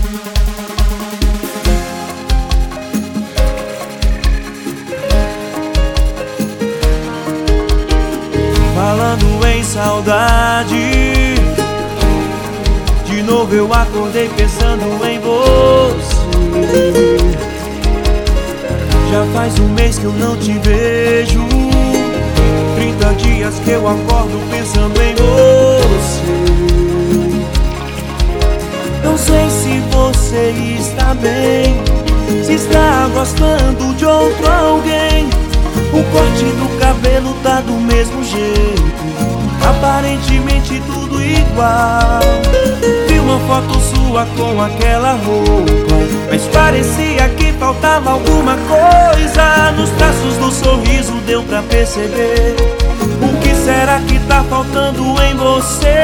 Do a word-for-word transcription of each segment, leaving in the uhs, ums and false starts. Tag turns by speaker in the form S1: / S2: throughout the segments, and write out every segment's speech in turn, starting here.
S1: Falando em saudade, de novo eu acordei pensando em você. Já faz um mês que eu não te vejo, trinta dias que eu acordo pensando em você. Não sei se você está bem, se está gostando de outro alguém. O corte do cabelo tá do mesmo jeito, aparentemente tudo igual. Vi uma foto sua com aquela roupa, mas parecia que faltava alguma coisa. Nos traços do sorriso deu pra perceber. O que será que tá faltando em você?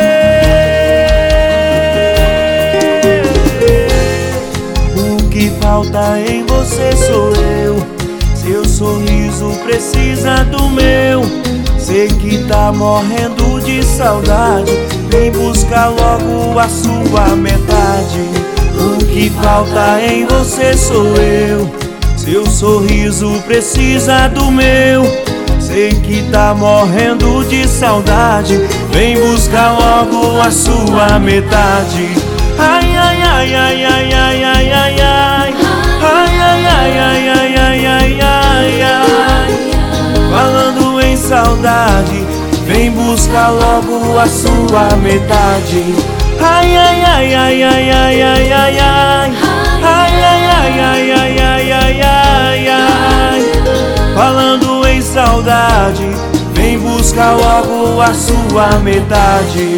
S1: O que falta em você sou eu. Seu sorriso precisa do meu. Sei que tá morrendo de saudade, vem buscar logo a sua metade. O que falta em você sou eu. Seu sorriso precisa do meu. Sei que tá morrendo de saudade, vem buscar logo a sua metade. Ai, ai, ai, ai, ai, ai, ai, ai, ai. Ai, ai, ai, ai, ai, ai, ai, ai, ai. Falando em saudade, vem buscar logo a sua metade. Ai, ai, ai, ai, ai, ai, ai, ai, ai. Ai, ai, ai, ai, ai, ai, ai, ai, ai. Falando em saudade, vem buscar logo a sua metade.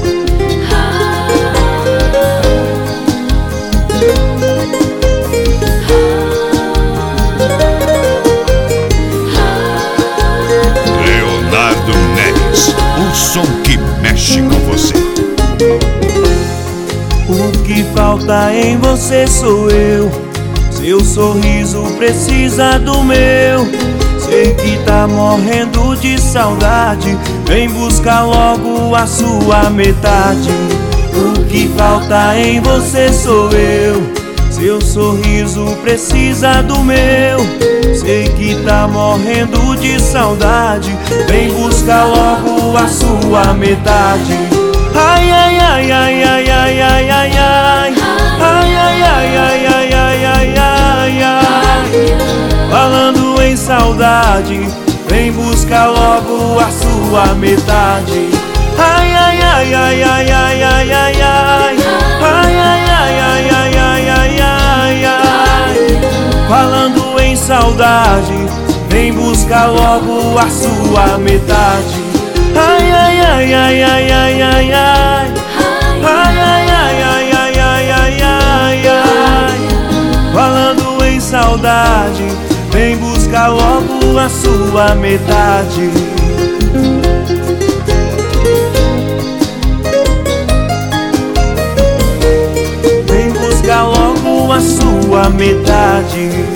S2: O som que mexe com você.
S1: O que falta em você sou eu. Seu sorriso precisa do meu. Sei que tá morrendo de saudade, vem buscar logo a sua metade. O que falta em você sou eu. Seu sorriso precisa do meu. Sei que tá morrendo de saudade, vem buscar logo a sua metade. Ai, ai, ai, ai, ai, ai, ai, ai, ai. Ai, ai, ai, ai, ai, ai, ai, ai, ai. Falando em saudade, vem buscar logo a sua metade. Ai, ai, ai, ai, ai, ai, ai, ai, ai. Ai, ai, ai, ai, ai, ai, ai, ai, ai. Falando em saudade, vem buscar logo a sua metade. Ai, ai, ai, ai, ai, ai, ai, ai. Ai, ai, ai, ai, ai, ai, ai, ai, ai. Falando em saudade, vem buscar logo a sua metade. Vem buscar logo a sua metade.